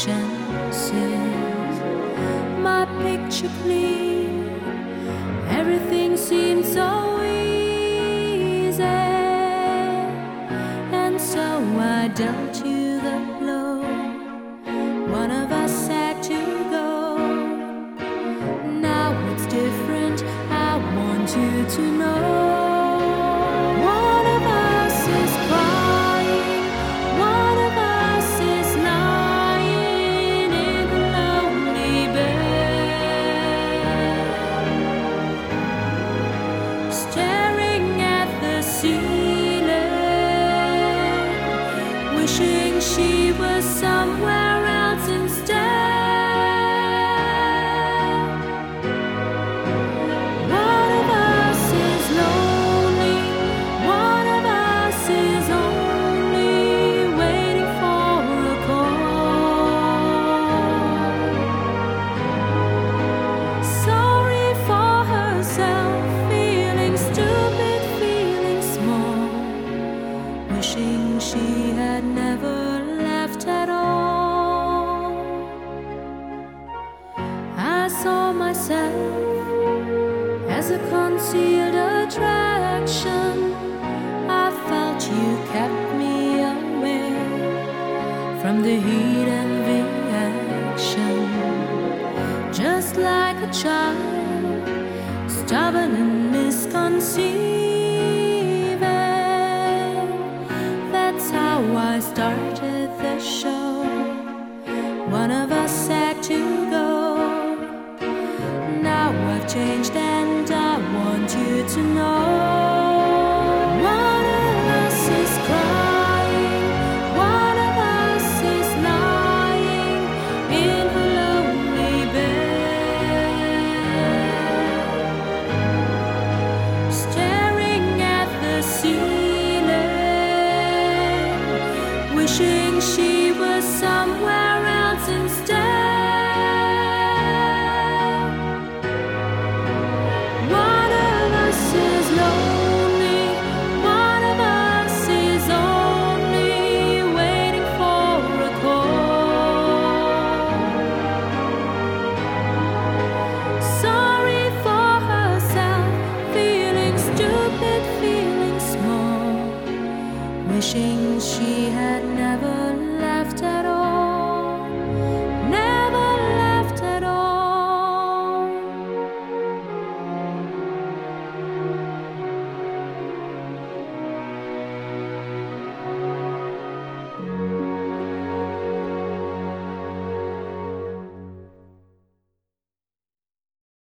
chances. My picture clear, everything seemed so easy, and so I dealt you the blow. One of us had to go. Now it's different, I want you to know. One of us is crying, one of us is lying in a lonely bed, staring at the ceiling, wishing she was somewhere else instead. One of us is lonely, one of us is only waiting for a call. Sorry for herself, feeling stupid, feeling small, wishing she had never left at all. I saw myself as a concealed attraction. I felt you kept me away from the heat and the action. Just like a child, stubborn and misconceiving. That's how I started the show. One of us had to go. Now I've changed and I want you to know. One of us is crying, one of us is lying in her lonely bed, staring at the ceiling, wishing she was somewhere else instead. One of us is lonely, one of us is only waiting for a call. Sorry for herself, feeling stupid, feeling small, wishing she had never left at all.